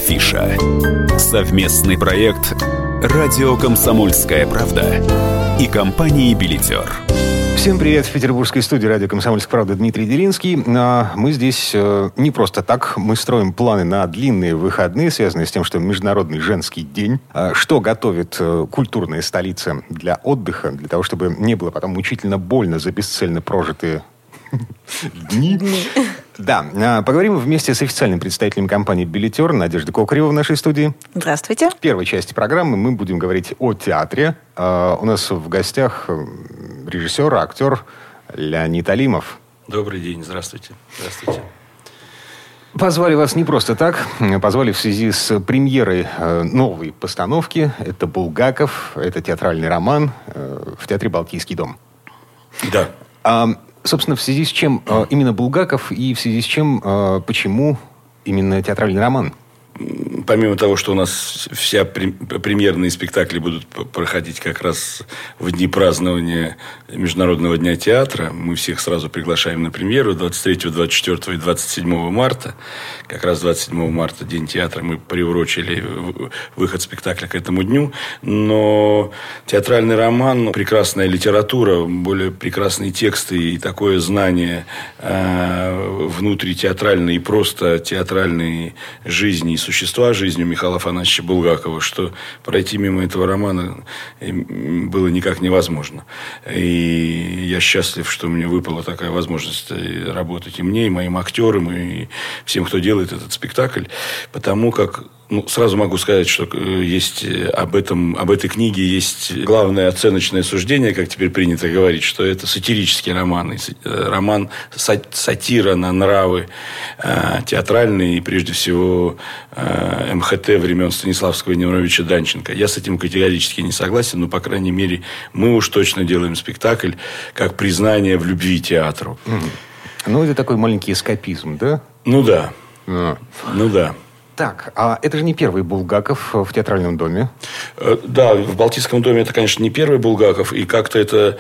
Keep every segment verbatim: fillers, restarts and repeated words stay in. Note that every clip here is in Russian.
Афиша. Совместный проект «Радио Комсомольская правда» и компании «Билетер». Всем привет! В петербургской студии радио «Комсомольская правда» Дмитрий Делинский. Мы здесь не просто так. Мы строим планы на длинные выходные, связанные с тем, что Международный женский день. Что готовит культурная столица для отдыха, для того, чтобы не было потом мучительно больно за бесцельно прожитые дни. Да, поговорим вместе с официальным представителем компании «Билетер» Надеждой Кокаревой в нашей студии. Здравствуйте. В первой части программы мы будем говорить о театре. У нас в гостях режиссер, актер Леонид Алимов. Добрый день, здравствуйте. Здравствуйте. Позвали вас не просто так. Позвали в связи с премьерой новой постановки. Это «Булгаков», это театральный роман в театре «Балтийский дом». Да. А, собственно, в связи с чем именно Булгаков и в связи с чем, почему именно театральный роман? Помимо того, что у нас все премьерные спектакли будут проходить как раз в дни празднования Международного дня театра, мы всех сразу приглашаем на премьеру двадцать третьего, двадцать четвёртого и двадцать седьмого марта. Как раз двадцать седьмого марта, День театра, мы приурочили выход спектакля к этому дню. Но театральный роман, прекрасная литература, более прекрасные тексты и такое знание э, внутритеатральной и просто театральной жизни и существа жизни у Михаила Афанасьевича Булгакова, что пройти мимо этого романа было никак невозможно. И я счастлив, что мне выпала такая возможность работать и мне, и моим актерам, и всем, кто делает этот спектакль, потому как Ну, сразу могу сказать, что есть об этом, об этой книге есть главное оценочное суждение, как теперь принято говорить, что это сатирический роман. Роман сатира на нравы театральные и, прежде всего, эм ха тэ времен Станиславского и Немировича Данченко. Я с этим категорически не согласен, но, по крайней мере, мы уж точно делаем спектакль как признание в любви театру. Ну, это такой маленький эскапизм, да? Ну, да. А. Ну, да. Так, а это же не первый Булгаков в театральном доме? Да, в Балтийском доме это, конечно, не первый Булгаков. И как-то это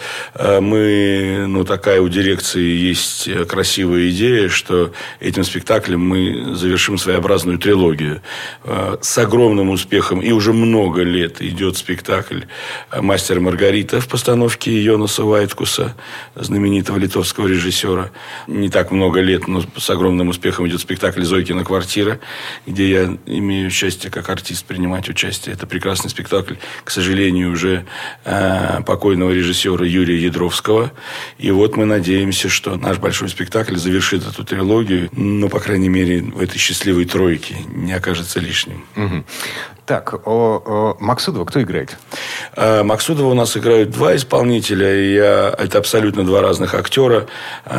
мы, ну, такая у дирекции есть красивая идея, что этим спектаклем мы завершим своеобразную трилогию. С огромным успехом и уже много лет идет спектакль «Мастер и Маргарита» в постановке Йонаса Вайткуса, знаменитого литовского режиссера. Не так много лет, но с огромным успехом идет спектакль «Зойкина квартира», где я имею счастье как артист принимать участие. Это прекрасный спектакль, к сожалению, уже э, покойного режиссера Юрия Ядровского. И вот мы надеемся, что наш большой спектакль завершит эту трилогию, но, по крайней мере, в этой счастливой тройке не окажется лишним. Угу. Так, о, о, Максудова кто играет? Э, Максудова у нас играют два исполнителя. И я, это абсолютно два разных актера.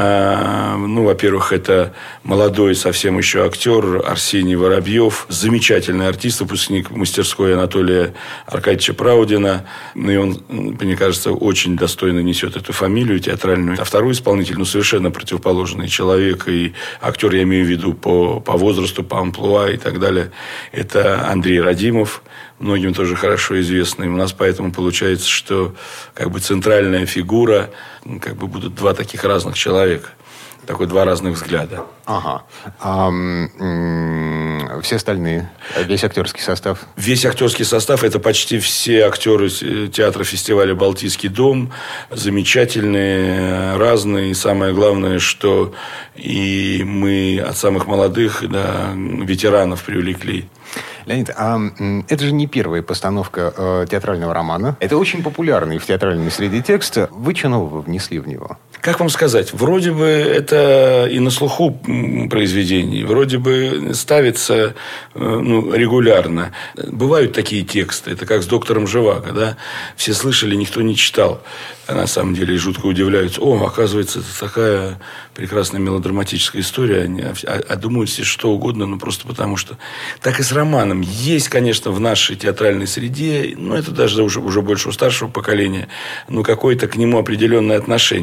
Э, ну, во-первых, это молодой совсем еще актер Арсений Воробьев. Замечательный артист, выпускник мастерской Анатолия Аркадьевича Праудина. Ну, и он, мне кажется, очень достойно несет эту фамилию театральную. А второй исполнитель, ну, совершенно противоположный человек. И актер, я имею в виду, по, по возрасту, по амплуа и так далее. Это Андрей Радимов. Многим тоже хорошо известный. У нас поэтому получается, что как бы центральная фигура, как бы будут два таких разных человека. Такой два разных взгляда. Ага. А, м- все остальные? Весь актерский состав? Весь актерский состав – это почти все актеры театра фестиваля «Балтийский дом». Замечательные, разные. И самое главное, что и мы от самых молодых до ветеранов привлекли. Леонид, а это же не первая постановка э, театрального романа. Это очень популярный в театральной среде текст. Вы что нового внесли в него? Как вам сказать? Вроде бы это и на слуху произведений. Вроде бы ставится ну, регулярно. Бывают такие тексты. Это как с доктором Живаго. Да? Все слышали, никто не читал. А на самом деле жутко удивляются. О, оказывается, это такая прекрасная мелодраматическая история. А, а думают все что угодно, ну просто потому что... Так и с романом. Есть, конечно, в нашей театральной среде, но это даже уже, уже больше у старшего поколения, но какое-то к нему определенное отношение. И все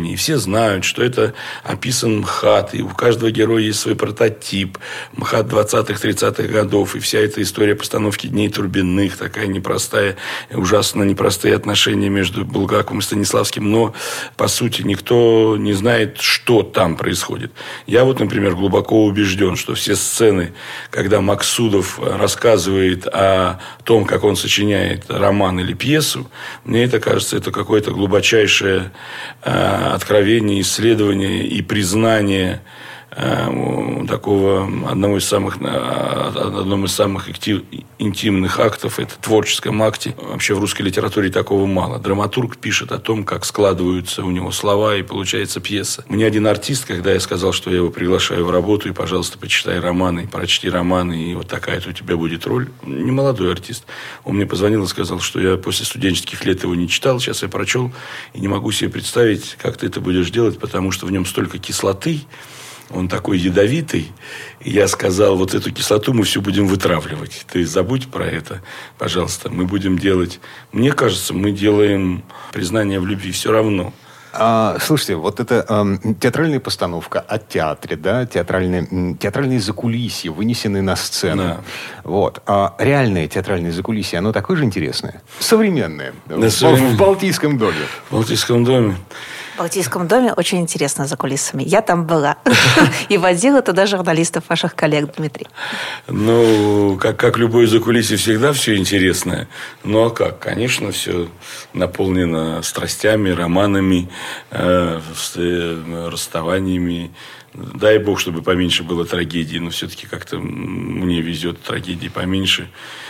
знают, что это описан МХАТ, и у каждого героя есть свой прототип. МХАТ двадцатых-тридцатых годов, и вся эта история постановки «Дней Турбиных», такая непростая, ужасно непростые отношения между Булгаковым и Станиславским, но, по сути, никто не знает, что там происходит. Я вот, например, глубоко убежден, что все сцены, когда Максудов рассказывает о том, как он сочиняет роман или пьесу, мне это кажется, это какое-то глубочайшее э, откровение, исследование и признание э, такого одного из самых, одном из самых интимных актов, это творческом акте. Вообще в русской литературе такого мало. Драматург пишет о том, как складываются у него слова, и получается пьеса. Мне один артист, когда я сказал, что я его приглашаю в работу, и, пожалуйста, почитай романы, прочти романы, и вот такая-то у тебя будет роль. Не молодой артист. Он мне позвонил и сказал, что я после студенческих лет его не читал, сейчас я прочел, и не могу себе представить, как ты это будешь делать, потому что в нем столько кислоты, он такой ядовитый. И я сказал, вот эту кислоту мы все будем вытравливать. Ты забудь про это, пожалуйста. Мы будем делать... Мне кажется, мы делаем признание в любви все равно. А, слушайте, вот это э, театральная постановка о театре, да, театральные, театральные закулисья, вынесенные на сцену. Да. Вот. А реальное театральное закулисье, оно такое же интересное? Современное. Да, в, в Балтийском доме. В Балтийском доме. В Балтийском доме очень интересно за кулисами. Я там была. И водила туда журналистов, ваших коллег, Дмитрий. Ну, как, как любое закулисье, всегда все интересное. Ну, а как? Конечно, все наполнено страстями, романами, э, расставаниями. Дай бог, чтобы поменьше было трагедий. Но все-таки как-то мне везет трагедий поменьше.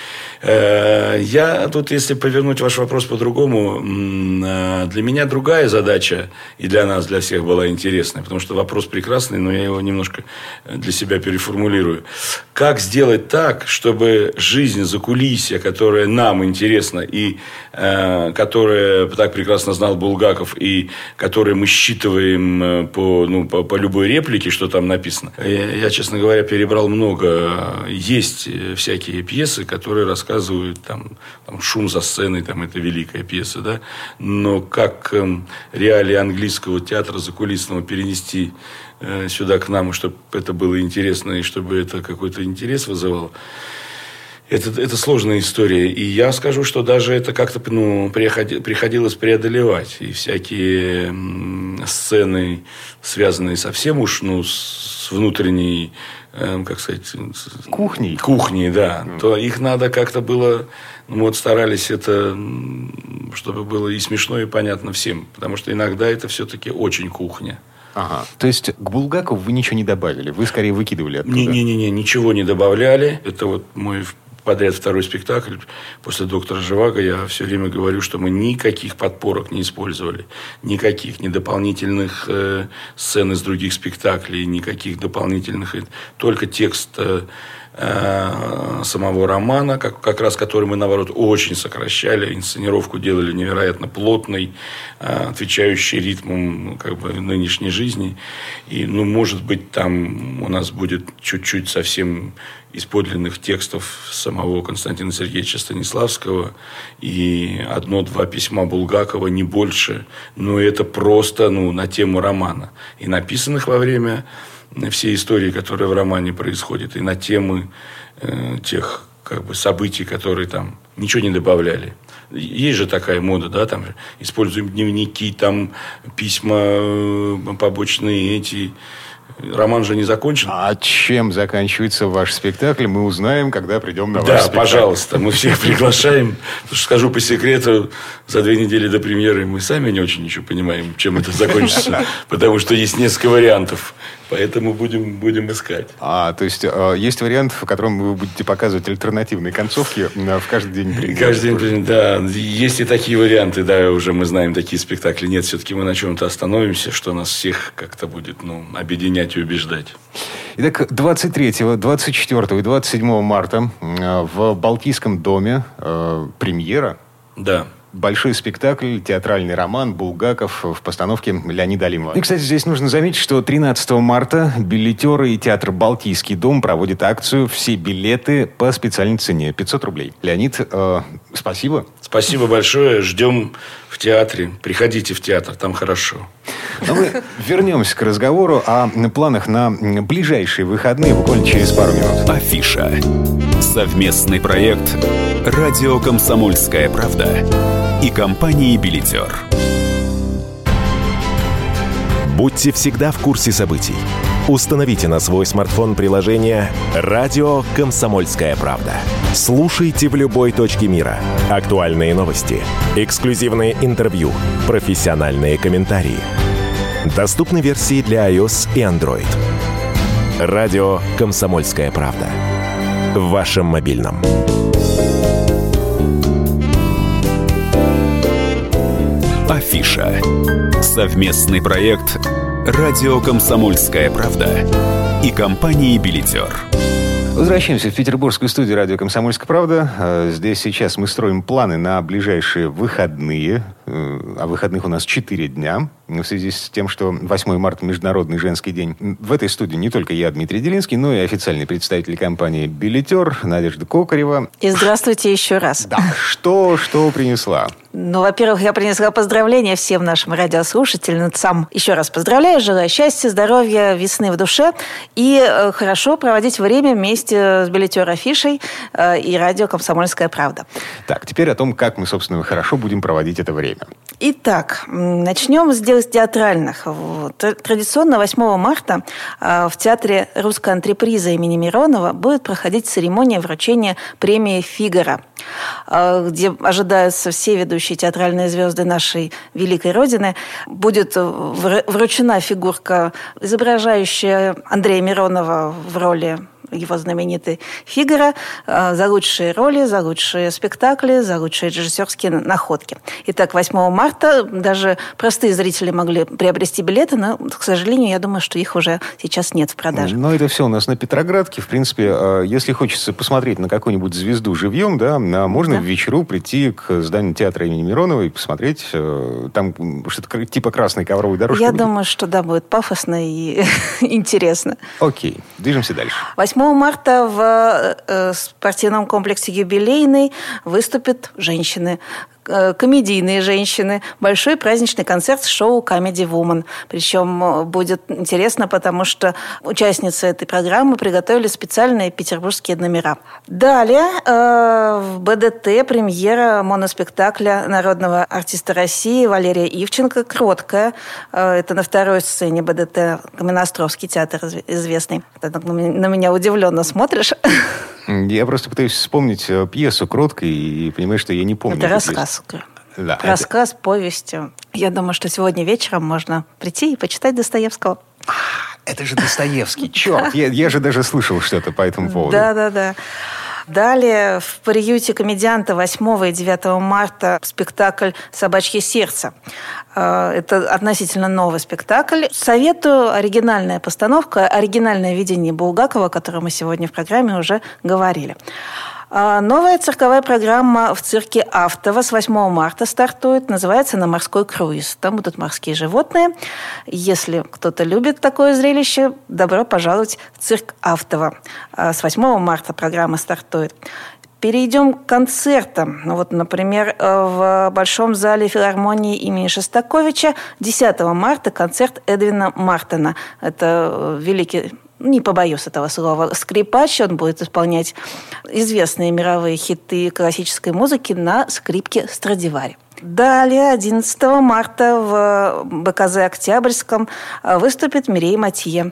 Я тут, если повернуть ваш вопрос по-другому, для меня другая задача, и для нас, для всех была интересная, потому что вопрос прекрасный, но я его немножко для себя переформулирую. Как сделать так, чтобы жизнь закулисья, которая нам интересна, и э, которая так прекрасно знал Булгаков, и которую мы считываем по, ну, по, по любой реплике, что там написано. Я, я, честно говоря, перебрал много. Есть всякие пьесы, которые рассказывают Рассказывают, там, там, «Шум за сценой», там, это великая пьеса, да? Но как э, реалии английского театра закулисного перенести э, сюда к нам, и чтобы это было интересно, и чтобы это какой-то интерес вызывало, это, это сложная история. И я скажу, что даже это как-то ну, приходилось преодолевать. И всякие м, сцены, связанные совсем уж ну, с внутренней, э, как сказать... Кухней. Кухней, да. Mm. То их надо как-то было... Мы вот старались это, чтобы было и смешно, и понятно всем. Потому что иногда это все-таки очень кухня. Ага. То есть к Булгакову вы ничего не добавили? Вы скорее выкидывали оттуда? Не-не-не, ничего не добавляли. Это вот мой... подряд второй спектакль после «Доктора Живаго», я все время говорю, что мы никаких подпорок не использовали. Никаких. Ни дополнительных э, сцен из других спектаклей, никаких дополнительных. Только текст э, э, самого романа, как, как раз который мы, наоборот, очень сокращали. Инсценировку делали невероятно плотной, э, отвечающей ритмам как бы, нынешней жизни. И, ну, может быть, там у нас будет чуть-чуть совсем... из подлинных текстов самого Константина Сергеевича Станиславского и одно-два письма Булгакова, не больше. Но это просто ну, на тему романа. И написанных во время всей истории, которая в романе происходит, и на темы э, тех как бы, событий, которые там ничего не добавляли. Есть же такая мода, да, там используем дневники, там письма побочные эти... Роман же не закончен. А чем заканчивается ваш спектакль, мы узнаем, когда придем на ваш да, спектакль. Да, пожалуйста, мы всех приглашаем. Потому что, скажу по секрету, за две недели до премьеры мы сами не очень ничего понимаем, чем это закончится. Потому что есть несколько вариантов. Поэтому будем, будем искать. А, то есть, э, есть вариант, в котором вы будете показывать альтернативные концовки э, в каждый день премьеры? Каждый день, да. Есть и такие варианты, да, уже мы знаем такие спектакли. Нет, все-таки мы на чем-то остановимся, что нас всех как-то будет, ну, объединять и убеждать. Итак, двадцать третьего, двадцать четвёртого и двадцать седьмого марта э, в Балтийском доме э, премьера. Да. Большой спектакль, театральный роман «Булгаков» в постановке Леонида Алимова. И, кстати, здесь нужно заметить, что тринадцатого марта билетеры и театр «Балтийский дом» проводят акцию «Все билеты по специальной цене» пятьсот рублей. Леонид, э, спасибо. Спасибо большое. Ждем в театре. Приходите в театр, там хорошо. Но мы вернемся к разговору о планах на ближайшие выходные буквально через пару минут. Афиша. Совместный проект «Радио Комсомольская правда» и компании «Билетер». Будьте всегда в курсе событий. Установите на свой смартфон приложение «Радио Комсомольская правда». Слушайте в любой точке мира. Актуальные новости, эксклюзивные интервью, профессиональные комментарии. Доступны версии для iOS и Android. «Радио Комсомольская правда». В вашем мобильном. Афиша. Совместный проект «Радио Комсомольская правда» и компании «Билетер». Возвращаемся в петербургскую студию радио «Комсомольская правда». Здесь сейчас мы строим планы на ближайшие выходные. А выходных у нас четыре дня. В связи с тем, что восьмое марта Международный женский день. В этой студии не только я, Дмитрий Делинский, но и официальный представитель компании «Билетер» Надежда Кокарева. И здравствуйте еще раз. Да, что, что принесла? Ну, во-первых, я принесла поздравления всем нашим радиослушательницам. Еще раз поздравляю, желаю счастья, здоровья, весны в душе. И э, хорошо проводить время вместе с «Билетер» афишей э, и радио «Комсомольская правда». Так, теперь о том, как мы, собственно, хорошо будем проводить это время. Итак, начнем с дел театральных. Традиционно восьмого марта в Театре русской антрепризы имени Миронова будет проходить церемония вручения премии «Фигаро», где ожидаются все ведущие театральные звезды нашей великой Родины. Будет вручена фигурка, изображающая Андрея Миронова в роли его знаменитой «Фигаро», за лучшие роли, за лучшие спектакли, за лучшие режиссерские находки. Итак, восьмого марта даже простые зрители могли приобрести билеты, но, к сожалению, я думаю, что их уже сейчас нет в продаже. Но это все у нас на Петроградке. В принципе, если хочется посмотреть на какую-нибудь звезду живьем, да, можно да. в вечеру прийти к зданию театра имени Миронова и посмотреть. Там что-то типа красной ковровой дорожки. Я будет. думаю, что да, будет пафосно и интересно. Окей, движемся дальше. восьмого марта в э, спортивном комплексе «Юбилейный» выступят женщины, э, комедийные женщины. Большой праздничный концерт с шоу «Comedy Woman». Причем будет интересно, потому что участницы этой программы приготовили специальные петербургские номера. Далее э, в БДТ премьера моноспектакля народного артиста России Валерия Ивченко «Кроткая». Э, это на второй сцене БДТ, Каменноостровский театр известный. На меня удивленно смотришь. Я просто пытаюсь вспомнить пьесу «Кроткой» и понимаю, что я не помню. Это рассказ. Да, рассказ, это... повесть. Я думаю, что сегодня вечером можно прийти и почитать Достоевского. А, это же Достоевский, черт! Я, я же даже слышал что-то по этому поводу. Да-да-да. Далее в приюте комедианта восьмого и девятого марта спектакль «Собачье сердце». Это относительно новый спектакль. Советую, оригинальная постановка, оригинальное видение Булгакова, о котором мы сегодня в программе уже говорили. Новая цирковая программа в цирке Автово с восьмого марта стартует. Называется она «Морской круиз». Там будут морские животные. Если кто-то любит такое зрелище, добро пожаловать в цирк Автово. С восьмого марта программа стартует. Перейдем к концертам. Ну, вот, например, в Большом зале филармонии имени Шостаковича десятого марта концерт Эдвина Мартена. Это великий... не побоюсь этого слова, скрипач. Он будет исполнять известные мировые хиты классической музыки на скрипке Страдивари. Далее, одиннадцатого марта в БКЗ «Октябрьском» выступит Мирей Матье.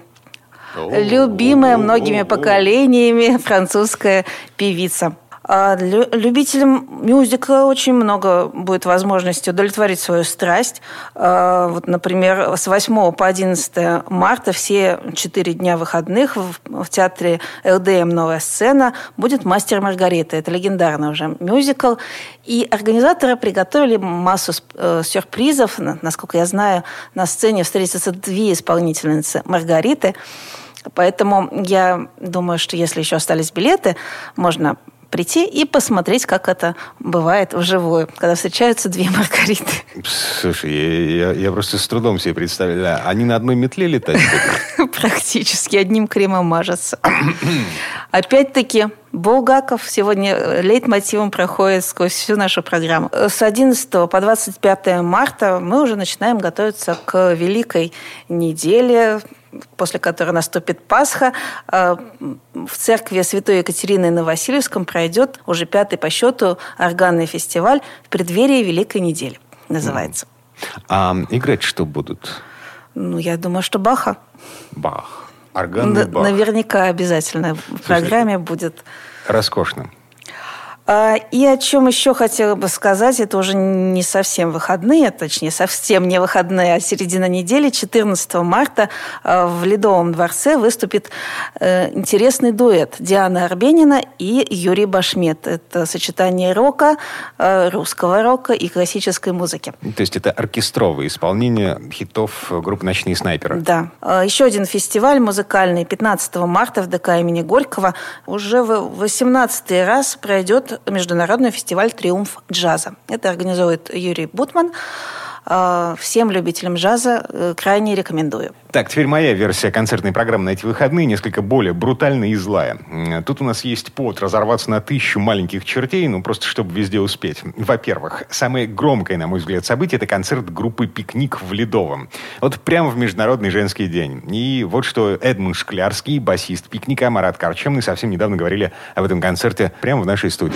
Любимая многими поколениями французская певица. А любителям мюзикла очень много будет возможности удовлетворить свою страсть. Вот, например, с восьмого по одиннадцатое марта все четыре дня выходных в театре эл дэ эм «Новая сцена» будет «Мастер и Маргарита». Это легендарный уже мюзикл. И организаторы приготовили массу сюрпризов. Насколько я знаю, на сцене встретятся две исполнительницы Маргариты. Поэтому я думаю, что если еще остались билеты, можно прийти и посмотреть, как это бывает вживую, когда встречаются две Маргариты. Слушай, я, я, я просто с трудом себе представляю. Они на одной метле летать будут? Практически одним кремом мажутся. Опять-таки, Булгаков сегодня лейтмотивом проходит сквозь всю нашу программу. С одиннадцатого по двадцать пятое марта мы уже начинаем готовиться к Великой неделе, после которой наступит Пасха. В церкви Святой Екатерины на Васильевском пройдет уже пятый по счету органный фестиваль в преддверии Великой недели. Называется. А играть что будут? Ну, я думаю, что Баха. Бах. Органный Бах. Наверняка обязательно в программе будет. Роскошно. И о чем еще хотела бы сказать, это уже не совсем выходные, точнее, совсем не выходные, а середина недели, четырнадцатого марта в Ледовом дворце выступит интересный дуэт Диана Арбенина и Юрий Башмет. Это сочетание рока, русского рока и классической музыки. То есть это оркестровое исполнение хитов группы «Ночные снайперы». Да. Еще один фестиваль музыкальный пятнадцатого марта в ДК имени Горького уже в восемнадцатый раз пройдет международный фестиваль «Триумф джаза». Это организует Юрий Бутман. Всем любителям джаза крайне рекомендую. Так, теперь моя версия концертной программы на эти выходные несколько более брутальная и злая. Тут у нас есть повод разорваться на тысячу маленьких чертей, ну, просто чтобы везде успеть. Во-первых, самое громкое, на мой взгляд, событие – это концерт группы «Пикник» в Ледовом. Вот прямо в Международный женский день. И вот что Эдмунд Шклярский, басист «Пикника», Марат Карчемный совсем недавно говорили об этом концерте прямо в нашей студии.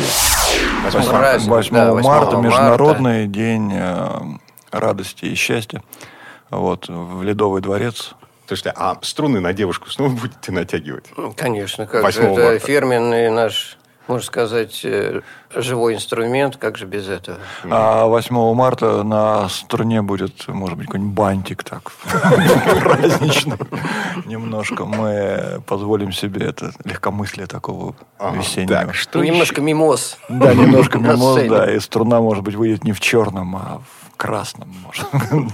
восьмого марта, Международный день радости и счастья. Вот, в Ледовый дворец. Слушайте, а струны на девушку снова будете натягивать? Конечно, как же. Это марта. Фирменный наш, можно сказать, живой инструмент, как же без этого? А восьмого марта на струне будет, может быть, какой-нибудь бантик так празднично. Немножко мы позволим себе это легкомыслие такого весеннего. Немножко мимоз. Да, немножко мимоз, да. И струна, может быть, выйдет не в черном, а в красном, может.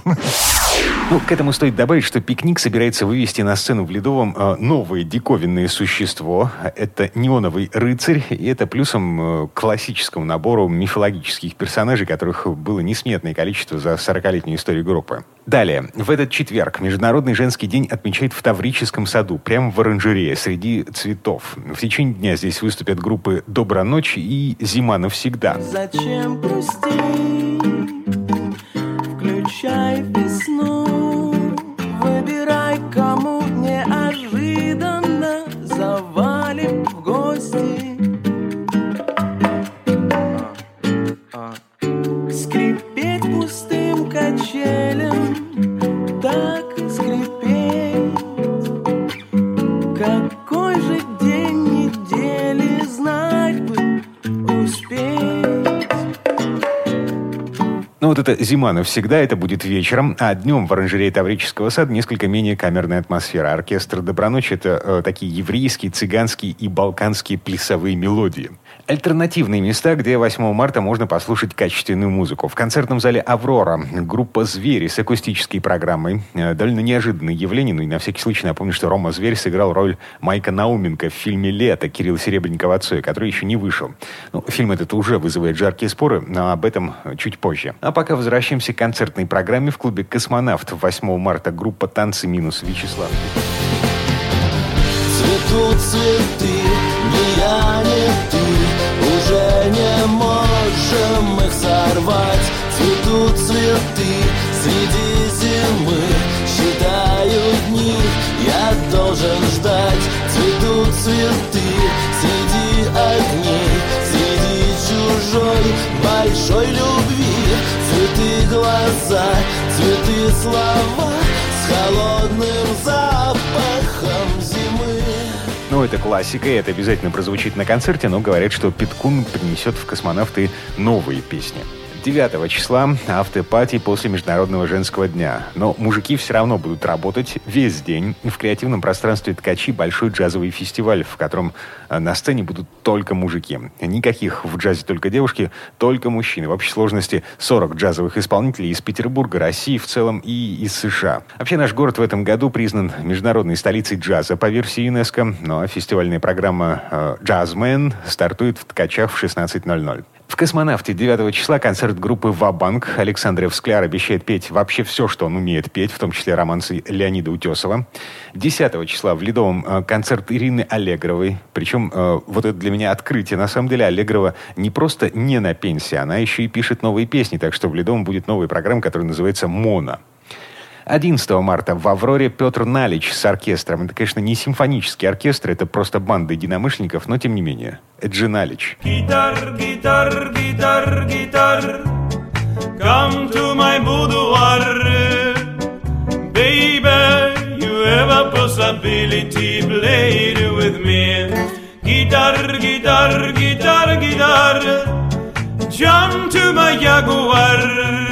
Ну, к этому стоит добавить, что «Пикник» собирается вывести на сцену в Ледовом э, новое диковинное существо. Это неоновый рыцарь, и это плюсом э, к классическому набору мифологических персонажей, которых было несметное количество за сорокалетнюю историю группы. Далее, в этот четверг Международный женский день отмечают в Таврическом саду, прямо в оранжерее, среди цветов. В течение дня здесь выступят группы «Добра ночь» и «Зима навсегда». Зачем грустить? Включай весну, выбирай, кому неожиданно завалим в гости. Скрипеть пустым качелем, так скрипеть. Какой же день недели знать бы успеть. Ну вот эта «Зима навсегда», это будет вечером, а днем в оранжерее Таврического сада несколько менее камерная атмосфера. Оркестр «Доброночь» — это э, такие еврейские, цыганские и балканские плясовые мелодии. Альтернативные места, где восьмого марта можно послушать качественную музыку. В концертном зале «Аврора» группа «Звери» с акустической программой. Э, довольно неожиданное явление, ну и на всякий случай напомню, что Рома Зверь сыграл роль Майка Науменко в фильме «Лето» Кирилла Серебренникова отцой, который еще не вышел. Ну, фильм этот уже вызывает жаркие споры, но об этом чуть позже. А пока возвращаемся к концертной программе в клубе «Космонавт». восьмого марта группа «Танцы минус» Вячеслав. Цветут цветы, ни я, ни ты, уже не можем их сорвать. Цветут цветы среди зимы, считаю дни, я должен ждать. Цветут цветы среди огней, среди чужой большой любви. Цветы глаза, цветы слова с холодным запахом зимы. Ну, это классика, и это обязательно прозвучит на концерте, но говорят, что Питкун принесет в «Космонавты» новые песни. девятого числа автопати после Международного женского дня. Но мужики все равно будут работать весь день. В креативном пространстве «Ткачи» большой джазовый фестиваль, в котором на сцене будут только мужики. Никаких в джазе только девушки, только мужчины. В общей сложности сорок джазовых исполнителей из Петербурга, России в целом и из США. Вообще наш город в этом году признан международной столицей джаза по версии ЮНЕСКО. Ну а фестивальная программа «Джазмен» стартует в «Ткачах» в шестнадцать ноль ноль. В «Космонавте» девятого числа концерт группы «Ва-банк». Александр Скляр обещает петь вообще все, что он умеет петь, в том числе романсы Леонида Утесова. десятого числа в Ледовом э, концерт Ирины Аллегровой. Причем э, вот это для меня открытие. На самом деле Аллегрова не просто не на пенсии, она еще и пишет новые песни. Так что в Ледовом будет новая программа, которая называется «Моно». одиннадцатого марта в «Авроре» Петр Налич с оркестром. Это, конечно, не симфонический оркестр, это просто банда единомышленников, но тем не менее. Это же Налич. Guitar, guitar, guitar, guitar, come to my boudoir. Baby, you have a possibility, play it with me. Guitar, guitar, guitar, guitar, jump to my Jaguar.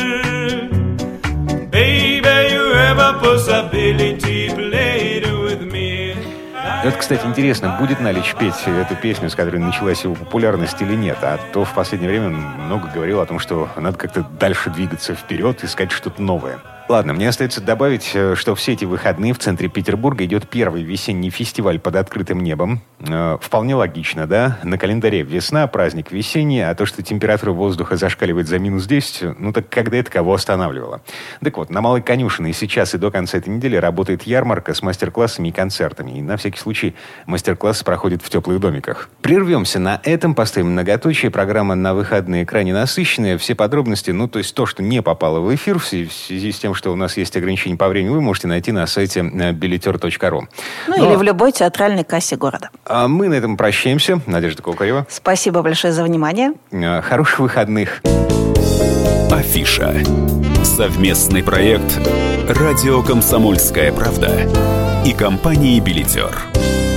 Baby, you have a possibility, play it with me. Это, кстати, интересно, будет Налич петь эту песню, с которой началась его популярность или нет. А то в последнее время он много говорил о том, что надо как-то дальше двигаться вперед, искать что-то новое. Ладно, мне остается добавить, что все эти выходные в центре Петербурга идет первый весенний фестиваль под открытым небом. Э, вполне логично, да? На календаре весна, праздник весенний, а то, что температура воздуха зашкаливает за минус десять, ну так когда это кого останавливало? Так вот, на Малой Конюшиной сейчас и до конца этой недели работает ярмарка с мастер-классами и концертами. И на всякий случай мастер-классы проходят в теплых домиках. Прервемся на этом, поставим многоточие. Программа на выходные крайне насыщенная. Все подробности, ну то есть то, что не попало в эфир в связи с тем, что у нас есть ограничения по времени, вы можете найти на сайте билетер точка ру. Ну Но... или в любой театральной кассе города. А мы на этом прощаемся. Надежда Колкарева. Спасибо большое за внимание. Хороших выходных. Афиша. Совместный проект «Радио Комсомольская правда» и компании «Билетер».